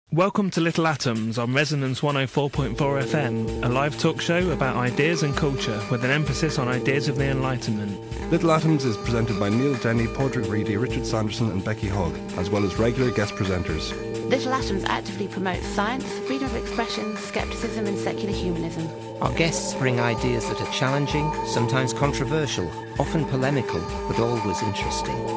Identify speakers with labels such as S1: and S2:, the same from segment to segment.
S1: Welcome to Little Atoms on Resonance 104.4 FM, a live talk show about ideas and culture with an emphasis on ideas of the Enlightenment.
S2: Little Atoms is presented by Neil Denny, Padraig Reedy, Richard Sanderson and Becky Hogg, as well as regular guest presenters.
S3: Little Atoms actively promotes science, freedom of expression, scepticism and secular humanism.
S4: Our guests bring ideas that are challenging, sometimes controversial, often polemical, but always interesting.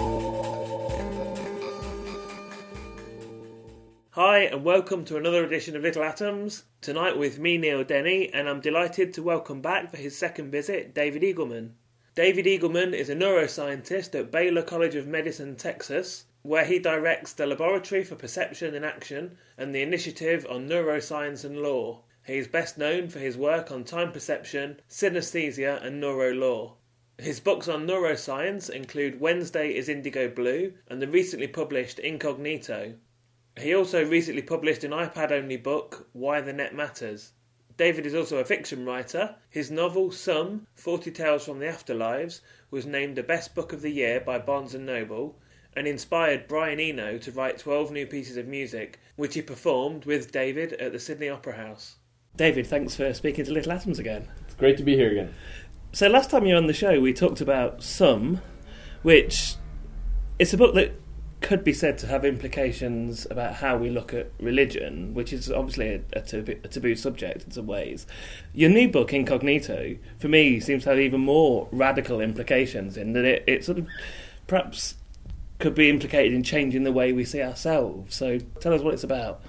S1: Hi and welcome to another edition of Little Atoms. Tonight with me, Neil Denny, and I'm delighted to welcome back for his second visit, David Eagleman. David Eagleman is a neuroscientist at Baylor College of Medicine, Texas, where he directs the Laboratory for Perception and Action and the Initiative on Neuroscience and Law. He is best known for his work on time perception, synesthesia and neurolaw. His books on neuroscience include Wednesday is Indigo Blue and the recently published Incognito. He also recently published an iPad-only book, Why the Net Matters. David is also a fiction writer. His novel, Some, 40 Tales from the Afterlives, was named the best book of the year by Barnes & Noble and inspired Brian Eno to write 12 new pieces of music, which he performed with David at the Sydney Opera House. David, thanks for speaking to Little Atoms again.
S5: It's great to be here again.
S1: So last time you were on the show, we talked about Some, which is a book that could be said to have implications about how we look at religion, which is obviously a taboo subject in some ways. Your new book, Incognito, for me seems to have even more radical implications in that it sort of perhaps could be implicated in changing the way we see ourselves. So tell us what it's about.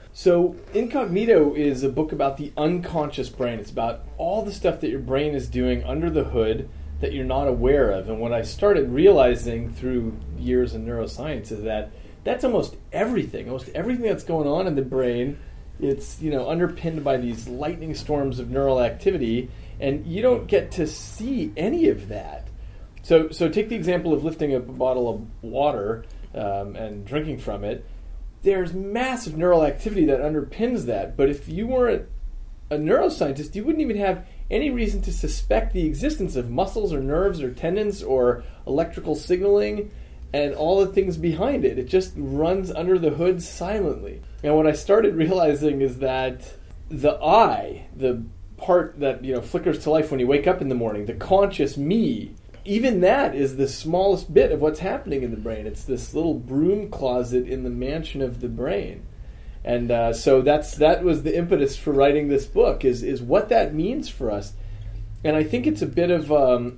S5: So Incognito is a book about the unconscious brain. It's about all the stuff that your brain is doing under the hood that you're not aware of. And what I started realizing through years in neuroscience is that that's almost everything that's going on in the brain. It's, underpinned by these lightning storms of neural activity, and you don't get to see any of that. So take the example of lifting up a bottle of water and drinking from it. There's massive neural activity that underpins that, but if you weren't a neuroscientist, you wouldn't even have any reason to suspect the existence of muscles or nerves or tendons or electrical signaling and all the things behind it. It just runs under the hood silently. And what I started realizing is that the I, the part that flickers to life when you wake up in the morning, the conscious me, even that is the smallest bit of what's happening in the brain. It's this little broom closet in the mansion of the brain. And so that was the impetus for writing this book, is what that means for us. And I think it's a bit of,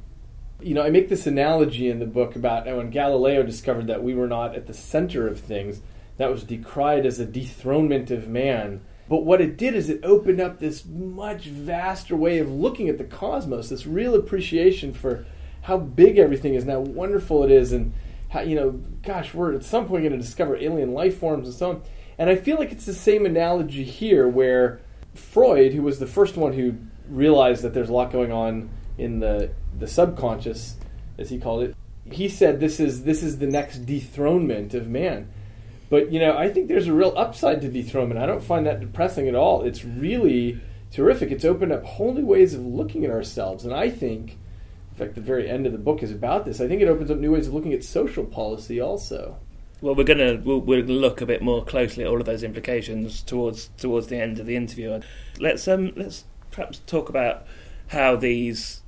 S5: I make this analogy in the book about when Galileo discovered that we were not at the center of things. That was decried as a dethronement of man. But what it did is it opened up this much vaster way of looking at the cosmos, this real appreciation for how big everything is and how wonderful it is, and how, we're at some point going to discover alien life forms and so on. And I feel like it's the same analogy here, where Freud, who was the first one who realized that there's a lot going on in the subconscious, as he called it, he said this is the next dethronement of man. But, I think there's a real upside to dethronement. I don't find that depressing at all. It's really terrific. It's opened up whole new ways of looking at ourselves. And I think, in fact, the very end of the book is about this. I think it opens up new ways of looking at social policy also.
S1: Well, we're gonna look a bit more closely at all of those implications towards the end of the interview. Let's perhaps talk about how these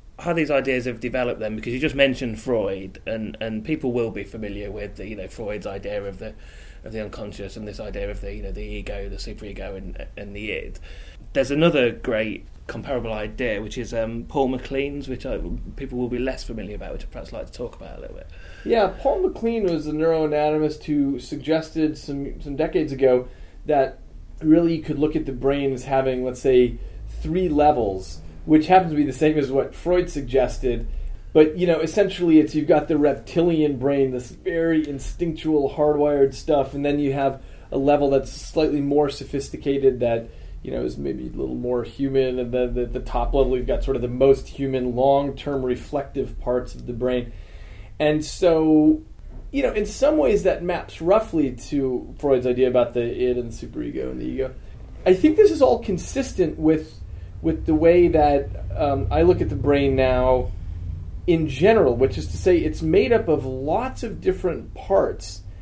S1: ideas have developed then, because you just mentioned Freud, and people will be familiar with Freud's idea of the unconscious and this idea of the ego, the superego, and the id. There's another great comparable idea, which is Paul MacLean's, which people will be less familiar about, which I'd perhaps like to talk about a little bit.
S5: Yeah, Paul MacLean was a neuroanatomist who suggested some decades ago that really you could look at the brain as having, let's say, 3 levels, which happens to be the same as what Freud suggested. But, essentially you've got the reptilian brain, this very instinctual, hardwired stuff, and then you have a level that's slightly more sophisticated that is maybe a little more human, and then the top level you've got sort of the most human, long-term reflective parts of the brain. And so, in some ways that maps roughly to Freud's idea about the id and the superego and the ego. I think this is all consistent with the way that I look at the brain now in general, which is to say it's made up of lots of different parts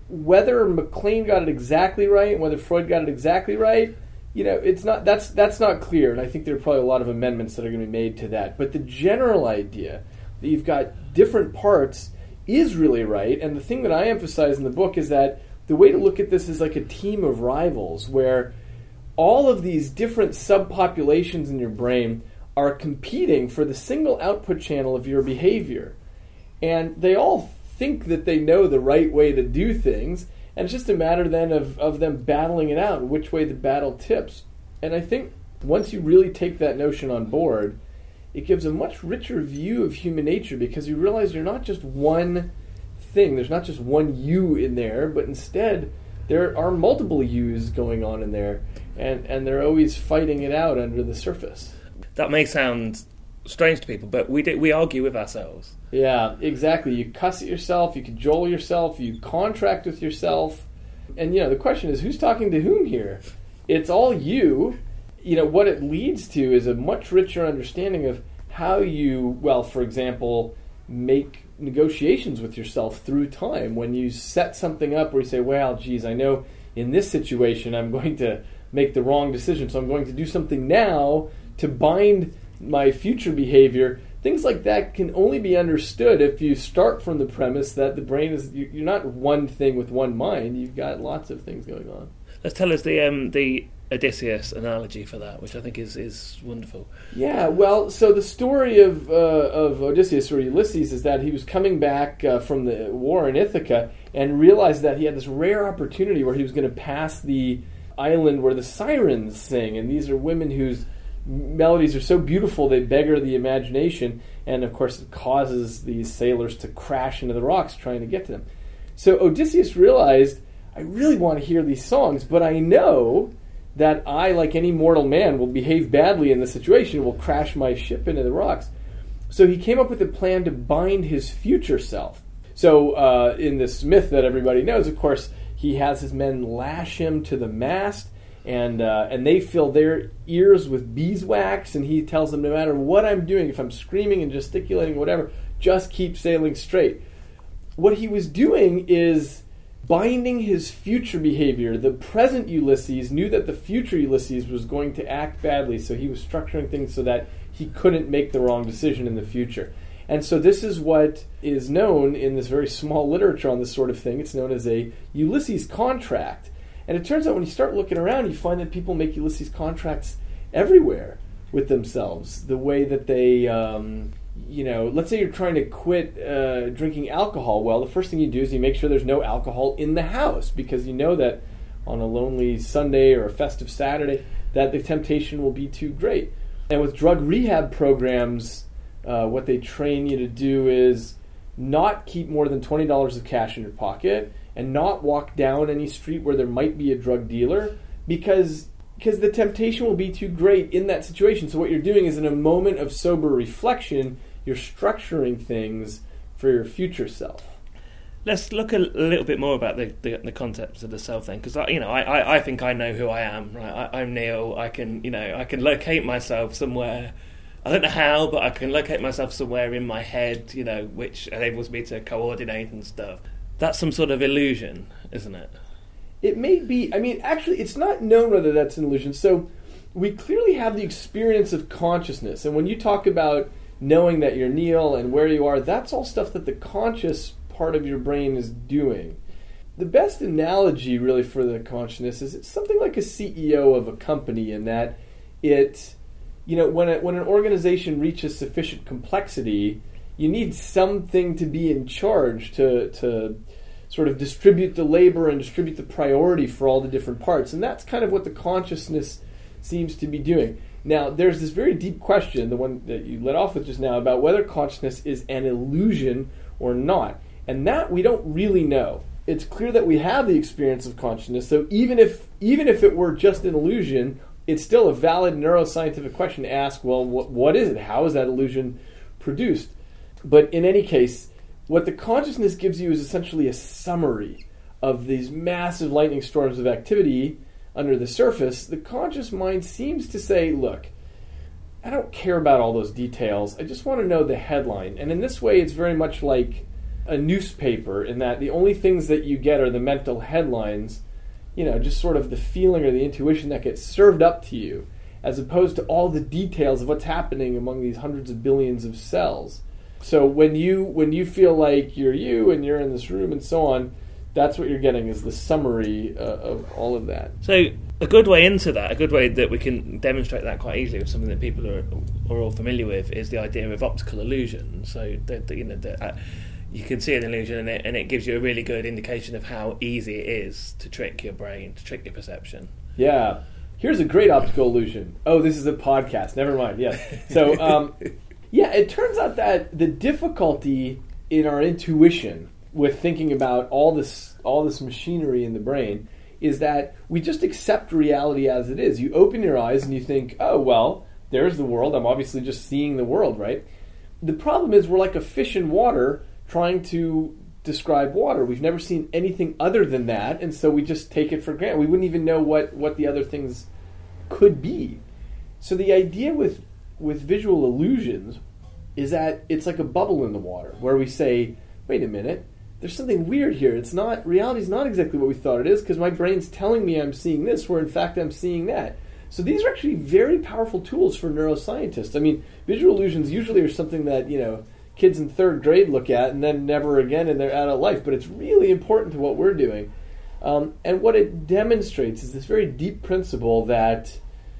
S5: whether MacLean got it exactly right and whether Freud got it exactly right, it's not that's not clear, and I think there are probably a lot of amendments that are going to be made to that. But the general idea that you've got different parts is really right, and the thing that I emphasize in the book is that the way to look at this is like a team of rivals, where all of these different subpopulations in your brain are competing for the single output channel of your behavior, and they all think that they know the right way to do things. And it's just a matter then of them battling it out, which way the battle tips. And I think once you really take that notion on board, it gives a much richer view of human nature, because you realize you're not just one thing. There's not just one you in there, but instead there are multiple yous going on in there, and they're always fighting it out under the surface.
S1: That may sound strange to people, but we argue with ourselves.
S5: Yeah, exactly. You cuss at yourself, you cajole yourself, you contract with yourself. And, the question is, who's talking to whom here? It's all you. What it leads to is a much richer understanding of how you, for example, make negotiations with yourself through time. When you set something up where you say, well, geez, I know in this situation I'm going to make the wrong decision, so I'm going to do something now to bind my future behavior. Things like that can only be understood if you start from the premise that the brain is, you're not one thing with one mind. You've got lots of things going on.
S1: Let's tell us the Odysseus analogy for that, which I think is wonderful.
S5: Yeah, so the story of Odysseus, or Ulysses, is that he was coming back from the war in Ithaca and realized that he had this rare opportunity where he was going to pass the island where the sirens sing, and these are women whose melodies are so beautiful they beggar the imagination, and of course it causes these sailors to crash into the rocks trying to get to them. So Odysseus realized, I really want to hear these songs, but I know that I, like any mortal man, will behave badly in the situation, will crash my ship into the rocks. So he came up with a plan to bind his future self. So in this myth that everybody knows, of course, he has his men lash him to the mast, and they fill their ears with beeswax, and he tells them, no matter what I'm doing, if I'm screaming and gesticulating, whatever, just keep sailing straight. What he was doing is binding his future behavior. The present Ulysses knew that the future Ulysses was going to act badly, so he was structuring things so that he couldn't make the wrong decision in the future. And so this is what is known in this very small literature on this sort of thing. It's known as a Ulysses contract. And it turns out when you start looking around, you find that people make Ulysses contracts everywhere with themselves. The way that they, let's say you're trying to quit drinking alcohol. Well, the first thing you do is you make sure there's no alcohol in the house, because you know that on a lonely Sunday or a festive Saturday that the temptation will be too great. And with drug rehab programs, what they train you to do is not keep more than $20 of cash in your pocket, and not walk down any street where there might be a drug dealer, because the temptation will be too great in that situation. So what you're doing is, in a moment of sober reflection, you're structuring things for your future self.
S1: Let's look a little bit more about the concepts of the self then, because I think I know who I am. Right, I'm Neil. I can locate myself somewhere. I don't know how, but I can locate myself somewhere in my head, which enables me to coordinate and stuff. That's some sort of illusion, isn't it?
S5: It may be. Actually, it's not known whether that's an illusion. So we clearly have the experience of consciousness. And when you talk about knowing that you're Neil and where you are, that's all stuff that the conscious part of your brain is doing. The best analogy, really, for the consciousness is it's something like a CEO of a company, in that it, when an organization reaches sufficient complexity, you need something to be in charge to sort of distribute the labor and distribute the priority for all the different parts. And that's kind of what the consciousness seems to be doing. Now, there's this very deep question, the one that you led off with just now, about whether consciousness is an illusion or not. And that we don't really know. It's clear that we have the experience of consciousness, so even if it were just an illusion, it's still a valid neuroscientific question to ask, well, what is it? How is that illusion produced? But in any case, what the consciousness gives you is essentially a summary of these massive lightning storms of activity under the surface. The conscious mind seems to say, look, I don't care about all those details. I just want to know the headline. And in this way, it's very much like a newspaper in that the only things that you get are the mental headlines, just sort of the feeling or the intuition that gets served up to you, as opposed to all the details of what's happening among these hundreds of billions of cells. So when you feel like you're you and you're in this room and so on, that's what you're getting is the summary of all of that.
S1: So a good way into that, a good way that we can demonstrate that quite easily with something that people are all familiar with, is the idea of optical illusion. So you can see an illusion and it gives you a really good indication of how easy it is to trick your brain, to trick your perception.
S5: Yeah. Here's a great optical illusion. Oh, this is a podcast. Never mind. Yeah. So, it turns out that the difficulty in our intuition with thinking about all this machinery in the brain is that we just accept reality as it is. You open your eyes and you think, oh, well, there's the world. I'm obviously just seeing the world, right? The problem is we're like a fish in water trying to describe water. We've never seen anything other than that, and so we just take it for granted. We wouldn't even know what the other things could be. So the idea with visual illusions is that it's like a bubble in the water where we say, wait a minute, there's something weird here. Reality's not exactly what we thought it is because my brain's telling me I'm seeing this where in fact I'm seeing that. So these are actually very powerful tools for neuroscientists. I mean, visual illusions usually are something that, kids in third grade look at and then never again in their adult life, but it's really important to what we're doing. And what it demonstrates is this very deep principle that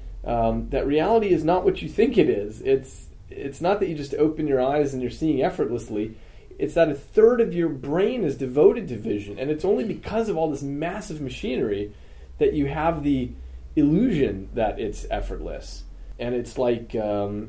S5: reality is not what you think it is. It's not that you just open your eyes and you're seeing effortlessly. It's that a third of your brain is devoted to vision, and it's only because of all this massive machinery that you have the illusion that it's effortless. And it's like, when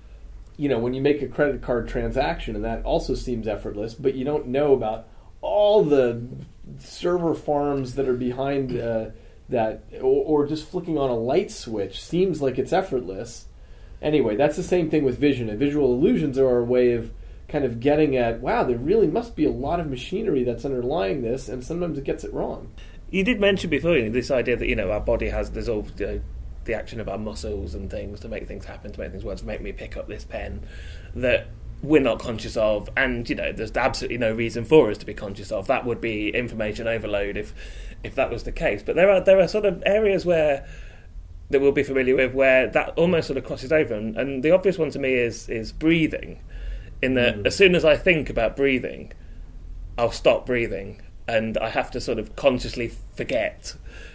S5: you make a credit card transaction, and that also seems effortless, but you don't know about all the server farms that are behind that, or just flicking on a light switch seems like it's effortless. Anyway, that's the same thing with vision, and visual illusions are a way of kind of getting at, wow, there really must be a lot of machinery that's underlying this, and sometimes it gets it wrong.
S1: You did mention before this idea that our body has there's all the action of our muscles and things to make things happen, to make things work, to make me pick up this pen that we're not conscious of, and there's absolutely no reason for us to be conscious of. That would be information overload if that was the case. But there are sort of areas that we'll be familiar with where that almost sort of crosses over, and the obvious one to me is breathing. In that, as soon as I think about breathing, I'll stop breathing, and I have to sort of consciously forget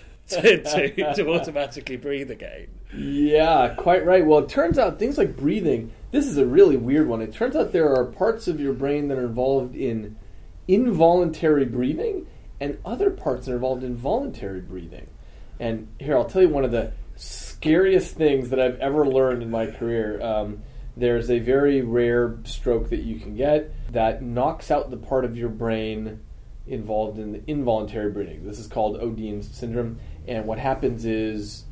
S1: to automatically breathe again.
S5: Yeah, quite right. Well, it turns out things like breathing, this is a really weird one. It turns out there are parts of your brain that are involved in involuntary breathing and other parts that are involved in voluntary breathing. And here, I'll tell you one of the scariest things that I've ever learned in my career. There's a very rare stroke that you can get that knocks out the part of your brain involved in the involuntary breathing. This is called Odine's syndrome, and what happens is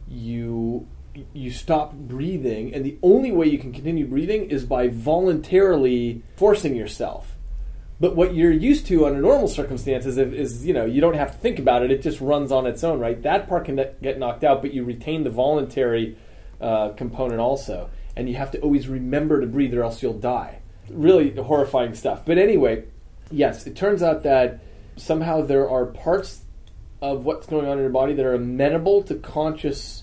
S5: you stop breathing, and the only way you can continue breathing is by voluntarily forcing yourself. But what you're used to under normal circumstances is you don't have to think about it, it just runs on its own, right? That part can get knocked out, but you retain the voluntary component also. And you have to always remember to breathe or else you'll die. Really horrifying stuff. But anyway, yes, it turns out that somehow there are parts of what's going on in your body that are amenable to conscious,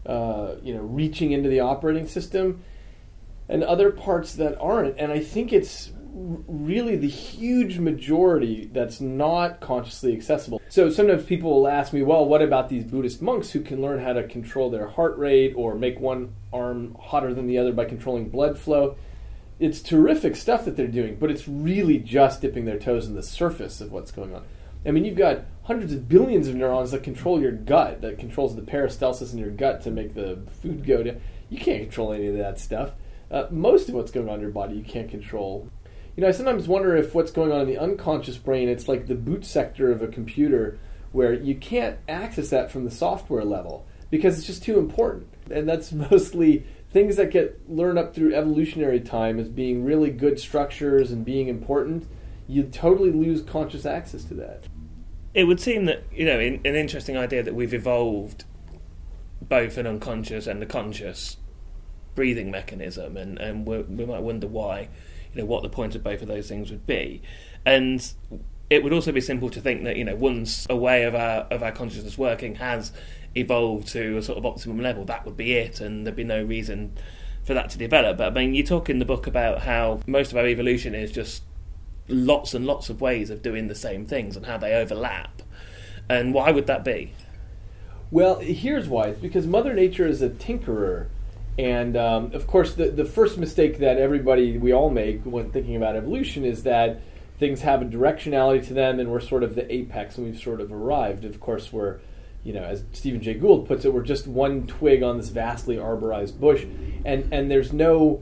S5: reaching into the operating system, and other parts that aren't. And I think it's really the huge majority that's not consciously accessible. So sometimes people will ask me, well, what about these Buddhist monks who can learn how to control their heart rate or make one arm hotter than the other by controlling blood flow? It's terrific stuff that they're doing, but it's really just dipping their toes in the surface of what's going on. I mean, you've got hundreds of billions of neurons that control your gut, that controls the peristalsis in your gut to make the food go down. You can't control any of that stuff. Most of what's going on in your body you can't control. I sometimes wonder if what's going on in the unconscious brain, it's like the boot sector of a computer where you can't access that from the software level because it's just too important. And that's mostly things that get learned up through evolutionary time as being really good structures and being important. You totally lose conscious access to that.
S1: It would seem that, an interesting idea that we've evolved both an unconscious and a conscious breathing mechanism, and we might wonder why. what the point of both of those things would be. And it would also be simple to think that, once a way of our consciousness working has evolved to a sort of optimum level, that would be it, and there'd be no reason for that to develop. But I mean, you talk in the book about how most of our evolution is just lots and lots of ways of doing the same things and how they overlap. And why would that be?
S5: Well, here's why. It's because Mother Nature is a tinkerer. And, of course, the first mistake that we all make when thinking about evolution is that things have a directionality to them and we're sort of the apex and we've sort of arrived. Of course, we're, as Stephen Jay Gould puts it, we're just one twig on this vastly arborized bush. And there's no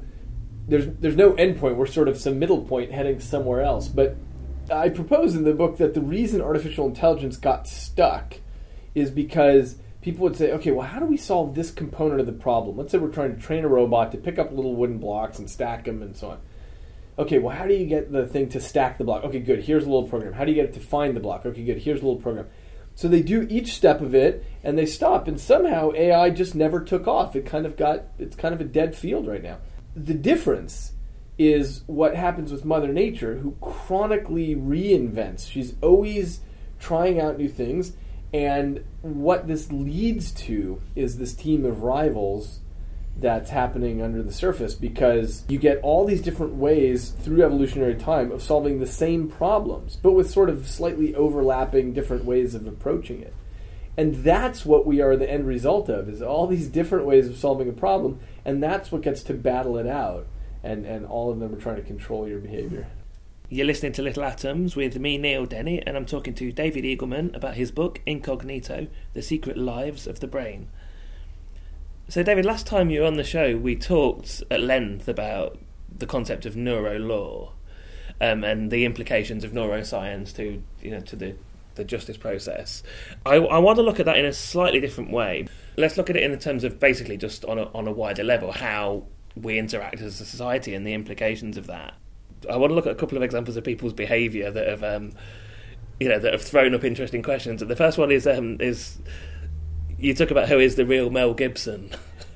S5: end point. We're sort of some middle point heading somewhere else. But I propose in the book that the reason artificial intelligence got stuck is because people would say, okay, well, how do we solve this component of the problem? Let's say we're trying to train a robot to pick up little wooden blocks and stack them and so on. Okay, well, how do you get the thing to stack the block? Okay, good, here's a little program. How do you get it to find the block? Okay, good, here's a little program. So they do each step of it, and they stop, and somehow AI just never took off. It's kind of a dead field right now. The difference is what happens with Mother Nature, who chronically reinvents. She's always trying out new things, and what this leads to is this team of rivals that's happening under the surface, because you get all these different ways through evolutionary time of solving the same problems, but with sort of slightly overlapping different ways of approaching it. And that's what we are the end result of, is all these different ways of solving a problem, and that's what gets to battle it out. And all of them are trying to control your behavior.
S1: You're listening to Little Atoms with me, Neil Denny, and I'm talking to David Eagleman about his book, Incognito, The Secret Lives of the Brain. So, David, last time you were on the show, we talked at length about the concept of neurolaw and the implications of neuroscience to the justice process. I want to look at that in a slightly different way. Let's look at it in terms of basically just on a wider level, how we interact as a society and the implications of that. I want to look at a couple of examples of people's behaviour that have, that have thrown up interesting questions. And the first one is you talk about who is the real Mel Gibson.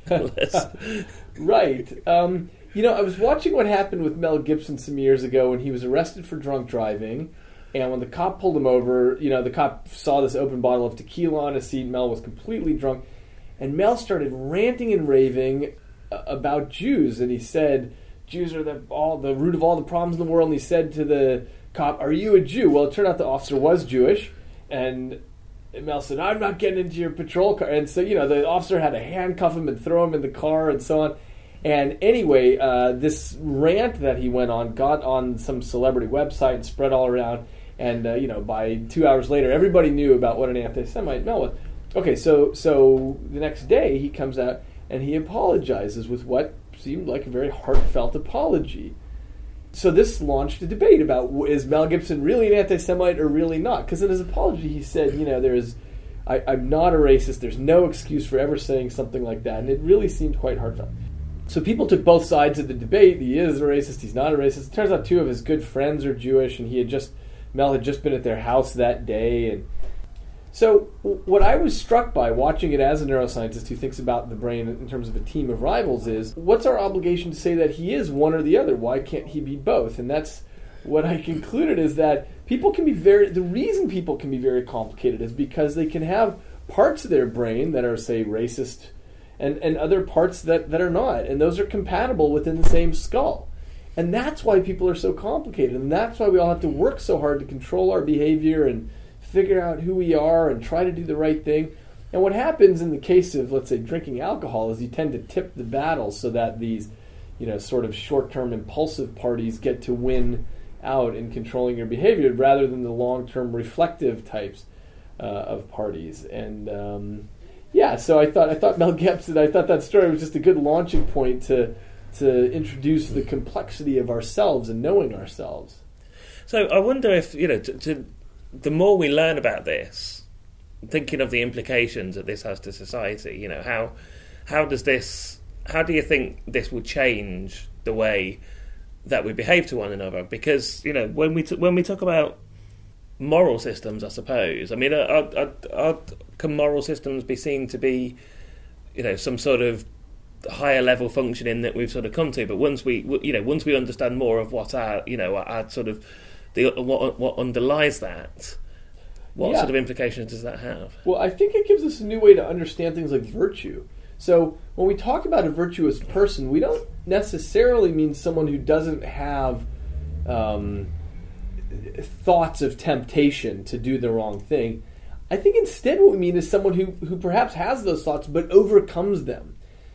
S5: Right. I was watching what happened with Mel Gibson some years ago when he was arrested for drunk driving. And when the cop pulled him over, the cop saw this open bottle of tequila on his seat. Mel was completely drunk. And Mel started ranting and raving about Jews. And he said, Jews are the root of all the problems in the world. And he said to the cop, "Are you a Jew?" Well, it turned out the officer was Jewish. And Mel said, "I'm not getting into your patrol car." And so, the officer had to handcuff him and throw him in the car and so on. And anyway, this rant that he went on got on some celebrity website and spread all around. And, by 2 hours later, everybody knew about what an anti-Semite Mel was. Okay, so the next day he comes out and he apologizes with what seemed like a very heartfelt apology. So this launched a debate about, is Mel Gibson really an anti-Semite or really not? Because in his apology he said, I'm not a racist, there's no excuse for ever saying something like that. And it really seemed quite heartfelt. So people took both sides of the debate. He is a racist, he's not a racist. It turns out two of his good friends are Jewish, and Mel had just been at their house that day. And so what I was struck by watching it as a neuroscientist who thinks about the brain in terms of a team of rivals is, what's our obligation to say that he is one or the other? Why can't he be both? And that's what I concluded, is that the reason people can be very complicated is because they can have parts of their brain that are, say, racist and other parts that are not. And those are compatible within the same skull. And that's why people are so complicated. And that's why we all have to work so hard to control our behavior and figure out who we are and try to do the right thing. And what happens in the case of, let's say, drinking alcohol is you tend to tip the battle so that these, sort of short-term impulsive parties get to win out in controlling your behavior rather than the long-term reflective types of parties. And so I thought Mel Gibson, I thought that story was just a good launching point to introduce the complexity of ourselves and knowing ourselves.
S1: So I wonder if, the more we learn about this, thinking of the implications that this has to society, how do you think this will change the way that we behave to one another? Because, when we talk about moral systems, I suppose, I mean, can moral systems be seen to be, some sort of higher level functioning that we've sort of come to. But once we understand more of what our sort of what underlies that, what sort of implications does that have?
S5: Well, I think it gives us a new way to understand things like virtue. So when we talk about a virtuous person, we don't necessarily mean someone who doesn't have thoughts of temptation to do the wrong thing. I think instead what we mean is someone who perhaps has those thoughts but overcomes them.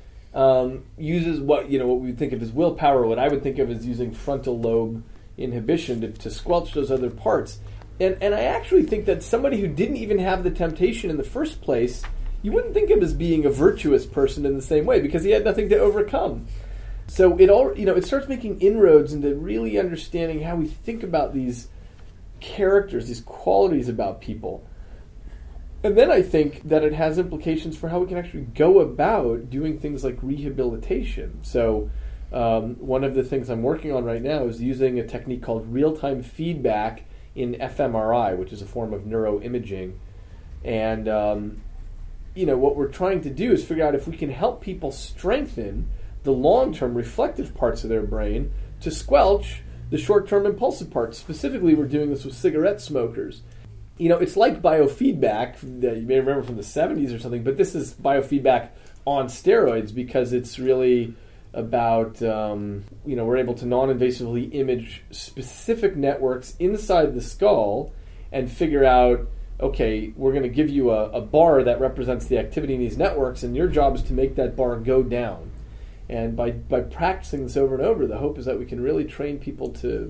S5: Uses what we think of as willpower, what I would think of as using frontal lobe inhibition to squelch those other parts. And I actually think that somebody who didn't even have the temptation in the first place, you wouldn't think of as being a virtuous person in the same way because he had nothing to overcome. So it starts making inroads into really understanding how we think about these characters, these qualities about people. And then I think that it has implications for how we can actually go about doing things like rehabilitation. So one of the things I'm working on right now is using a technique called real-time feedback in fMRI, which is a form of neuroimaging. And what we're trying to do is figure out if we can help people strengthen the long-term reflective parts of their brain to squelch the short-term impulsive parts. Specifically, we're doing this with cigarette smokers. It's like biofeedback that you may remember from the 70s or something, but this is biofeedback on steroids because it's really about, we're able to non-invasively image specific networks inside the skull and figure out, okay, we're going to give you a bar that represents the activity in these networks, and your job is to make that bar go down. And by practicing this over and over, the hope is that we can really train people to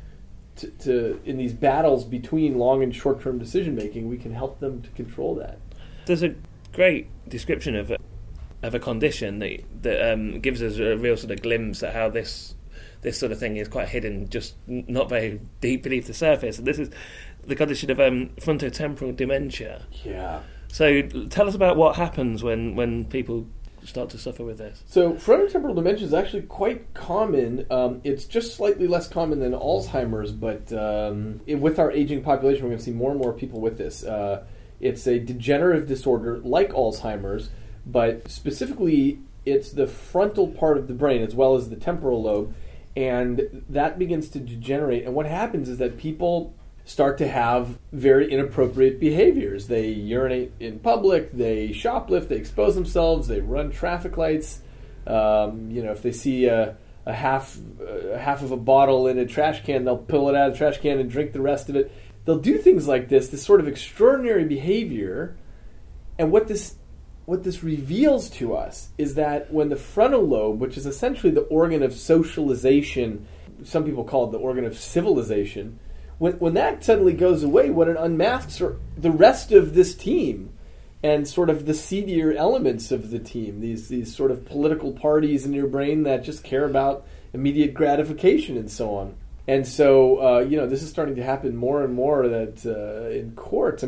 S5: in these battles between long and short-term decision-making, we can help them to control that.
S1: There's a great description of a condition that gives us a real sort of glimpse at how this sort of thing is quite hidden, just not very deep beneath the surface. And this is the condition of frontotemporal dementia.
S5: Yeah.
S1: So tell us about what happens when people start to suffer with this.
S5: So frontotemporal dementia is actually quite common. It's just slightly less common than Alzheimer's, but with our aging population, we're going to see more and more people with this. It's a degenerative disorder like Alzheimer's, but specifically it's the frontal part of the brain as well as the temporal lobe, and that begins to degenerate. And what happens is that people start to have very inappropriate behaviors. They urinate in public, they shoplift, they expose themselves, they run traffic lights. If they see a half of a bottle in a trash can, they'll pull it out of the trash can and drink the rest of it. They'll do things like this sort of extraordinary behavior. And what this reveals to us is that when the frontal lobe, which is essentially the organ of socialization, some people call it the organ of civilization, when that suddenly goes away, what it unmasks are the rest of this team and sort of the seedier elements of the team, these sort of political parties in your brain that just care about immediate gratification and so on. And so, this is starting to happen more and more that in courts,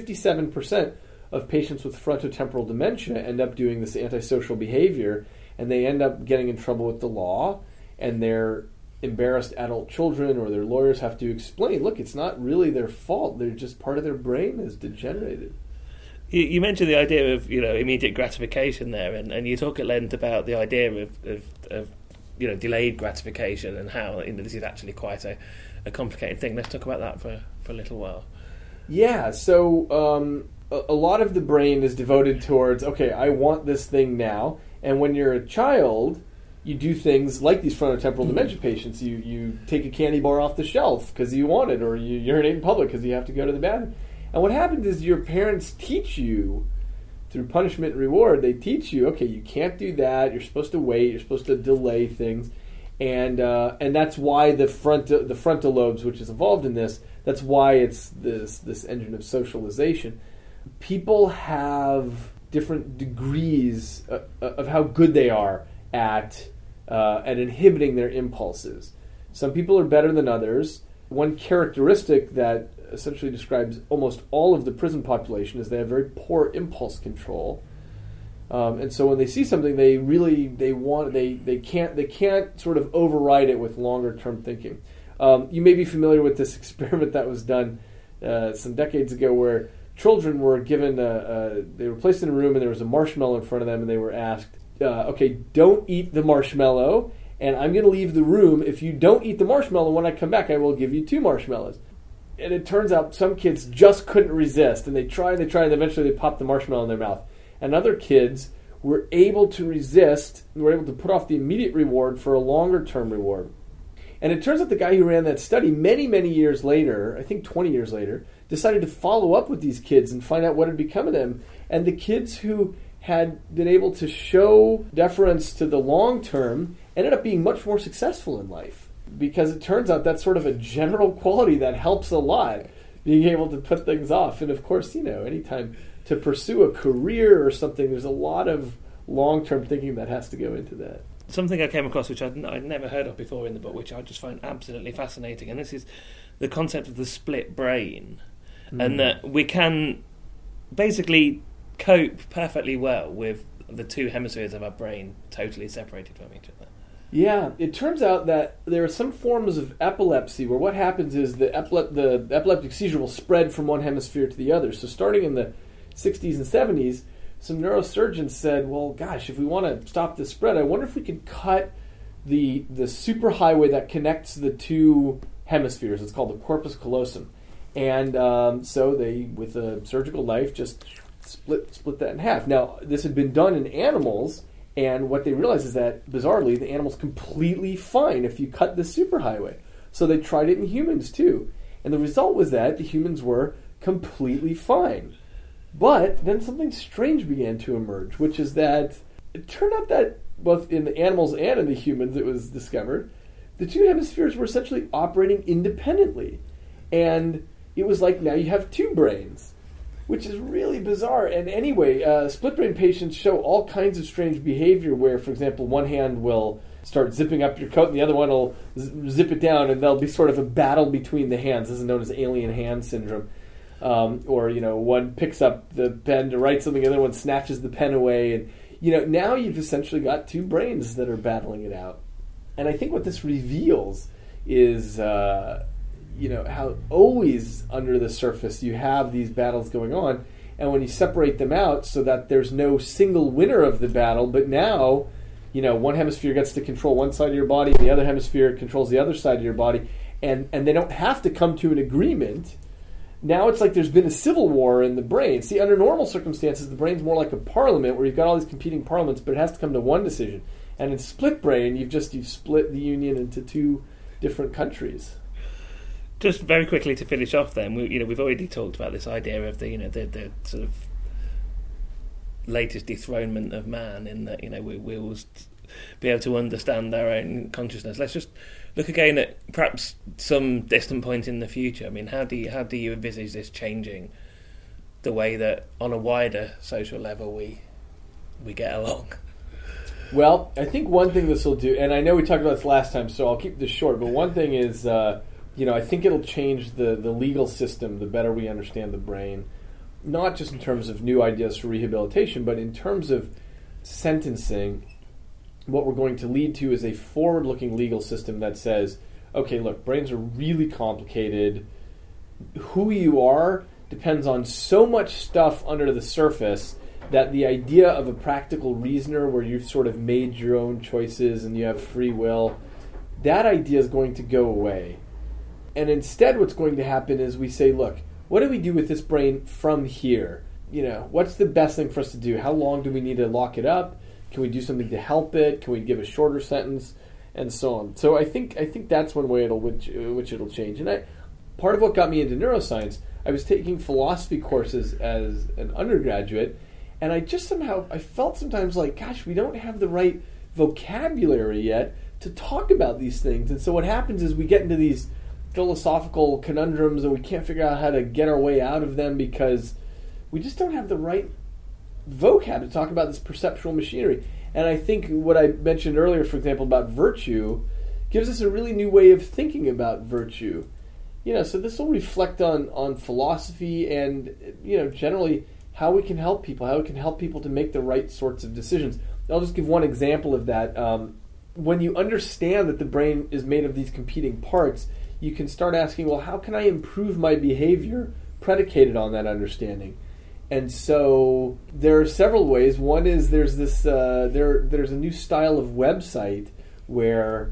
S5: 57% of patients with frontotemporal dementia end up doing this antisocial behavior, and they end up getting in trouble with the law, and their embarrassed adult children or their lawyers have to explain, look, it's not really their fault. They're just part of their brain is degenerated.
S1: You mentioned the idea of immediate gratification there, and you talk at length about the idea of delayed gratification and how this is actually quite a complicated thing. Let's talk about that for a little while.
S5: Yeah, so a lot of the brain is devoted towards, okay, I want this thing now, and when you're a child, you do things like these frontotemporal dementia patients. You take a candy bar off the shelf because you want it, or you urinate in public because you have to go to the bathroom. And what happens is your parents teach you, through punishment and reward, they teach you, okay, you can't do that, you're supposed to wait, you're supposed to delay things. And that's why the frontal lobes, which is involved in this, that's why it's this engine of socialization. People have different degrees of how good they are at inhibiting their impulses. Some people are better than others. One characteristic that essentially describes almost all of the prison population is they have very poor impulse control. And so when they see something, they can't sort of override it with longer term thinking. You may be familiar with this experiment that was done some decades ago, where children were given they were placed in a room and there was a marshmallow in front of them, and they were asked, okay, don't eat the marshmallow, and I'm going to leave the room. If you don't eat the marshmallow, when I come back, I will give you 2 marshmallows. And it turns out some kids just couldn't resist, and they tried, and eventually they popped the marshmallow in their mouth. And other kids were able to resist, and were able to put off the immediate reward for a longer-term reward. And it turns out the guy who ran that study many, many years later, I think 20 years later, decided to follow up with these kids and find out what had become of them. And the kids who had been able to show deference to the long term ended up being much more successful in life. Because it turns out that's sort of a general quality that helps a lot, being able to put things off. And of course, anytime to pursue a career or something, there's a lot of long-term thinking that has to go into that.
S1: Something I came across which I'd never heard of before in the book, which I just find absolutely fascinating, and this is the concept of the split brain. And that we can basically cope perfectly well with the 2 hemispheres of our brain totally separated from each other.
S5: Yeah, it turns out that there are some forms of epilepsy where what happens is the epileptic seizure will spread from one hemisphere to the other. So starting in the 60s and 70s, some neurosurgeons said, well, gosh, if we want to stop the spread, I wonder if we could cut the superhighway that connects the 2 hemispheres. It's called the corpus callosum. And so they, with a surgical knife, just split that in half. Now, this had been done in animals, and what they realized is that, bizarrely, the animal's completely fine if you cut the superhighway. So they tried it in humans, too. And the result was that the humans were completely fine. But then something strange began to emerge, which is that it turned out that both in the animals and in the humans, it was discovered, the 2 hemispheres were essentially operating independently. And it was like now you have 2 brains, which is really bizarre. And anyway, split brain patients show all kinds of strange behavior where, for example, one hand will start zipping up your coat and the other one will zip it down, and there'll be sort of a battle between the hands. This is known as alien hand syndrome. Or, one picks up the pen to write something, the other one snatches the pen away. And, now you've essentially got 2 brains that are battling it out. And I think what this reveals is, how always under the surface you have these battles going on. And when you separate them out so that there's no single winner of the battle, but now, one hemisphere gets to control one side of your body and the other hemisphere controls the other side of your body. And they don't have to come to an agreement. Now it's like there's been a civil war in the brain. See, under normal circumstances, the brain's more like a parliament where you've got all these competing parliaments, but it has to come to one decision. And in split brain, you've split the union into 2 different countries.
S1: Just very quickly to finish off, then, we've already talked about this idea of the sort of latest dethronement of man, in that we will be able to understand our own consciousness. Let's just look again at perhaps some distant point in the future. I mean, how do you envisage this changing the way that, on a wider social level, we get along?
S5: Well, I think one thing this will do, and I know we talked about this last time, so I'll keep this short, but one thing is, I think it'll change the legal system the better we understand the brain, not just in terms of new ideas for rehabilitation, but in terms of sentencing. What we're going to lead to is a forward-looking legal system that says, okay, look, brains are really complicated. Who you are depends on so much stuff under the surface that the idea of a practical reasoner where you've sort of made your own choices and you have free will, that idea is going to go away. And instead what's going to happen is we say, look, what do we do with this brain from here? What's the best thing for us to do? How long do we need to lock it up? Can we do something to help it? Can we give a shorter sentence? And so on. So I think that's one way which it'll change. And part of what got me into neuroscience, I was taking philosophy courses as an undergraduate, and I felt sometimes like, gosh, we don't have the right vocabulary yet to talk about these things. And so what happens is we get into these philosophical conundrums and we can't figure out how to get our way out of them because we just don't have the right vocab to talk about this perceptual machinery. And I think what I mentioned earlier, for example, about virtue, gives us a really new way of thinking about virtue. So this will reflect on philosophy and, generally how we can help people, to make the right sorts of decisions. I'll just give one example of that. When you understand that the brain is made of these competing parts, you can start asking, well, how can I improve my behavior predicated on that understanding? And so there are several ways. One is there's this there's a new style of website where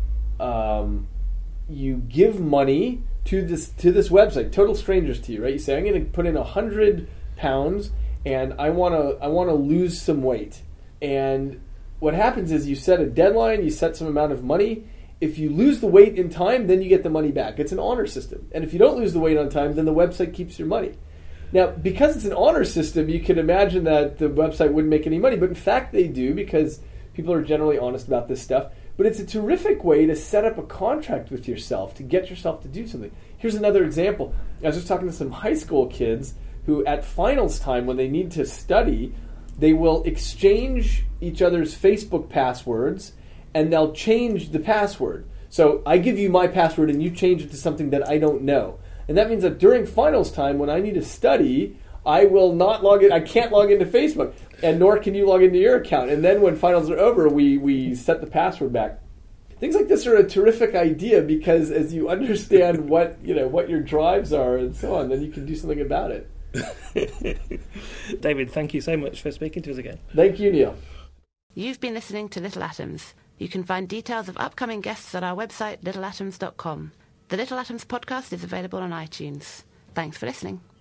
S5: you give money to this website, total strangers to you, right? You say, I'm going to put in £100 and I want to lose some weight. And what happens is you set a deadline, you set some amount of money. If you lose the weight in time, then you get the money back. It's an honor system. And if you don't lose the weight on time, then the website keeps your money. Now, because it's an honor system, you can imagine that the website wouldn't make any money. But in fact, they do, because people are generally honest about this stuff. But it's a terrific way to set up a contract with yourself, to get yourself to do something. Here's another example. I was just talking to some high school kids who at finals time, when they need to study, they will exchange each other's Facebook passwords, and they'll change the password. So I give you my password, and you change it to something that I don't know. And that means that during finals time, when I need to study, I will not log in. I can't log into Facebook, and nor can you log into your account. And then when finals are over, we set the password back. Things like this are a terrific idea, because as you understand what your drives are and so on, then you can do something about it.
S1: David, thank you so much for speaking to us again.
S5: Thank you, Neil.
S3: You've been listening to Little Atoms. You can find details of upcoming guests at our website, littleatoms.com. The Little Atoms podcast is available on iTunes. Thanks for listening.